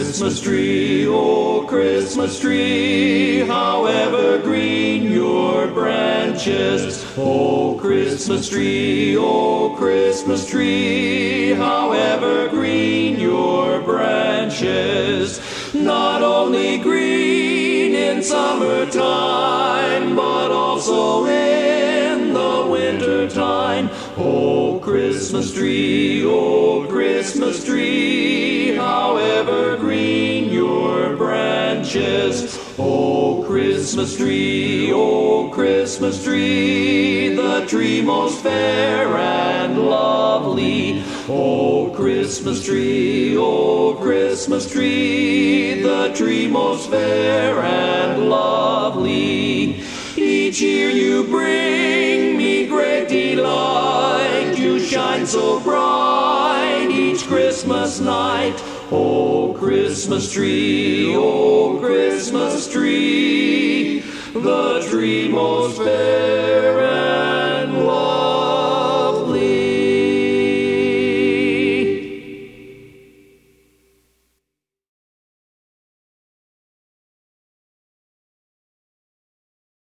Christmas tree, oh Christmas tree, how evergreen your branches. Oh Christmas tree, how evergreen your branches. Not only green in summertime, but also in the wintertime. Oh Christmas tree, how evergreen your branches. Oh Christmas tree, the tree most fair and lovely. Oh Christmas tree, the tree most fair and lovely. Each year you bring me great delight, you shine so bright each Christmas night. Oh Christmas tree, the tree most fair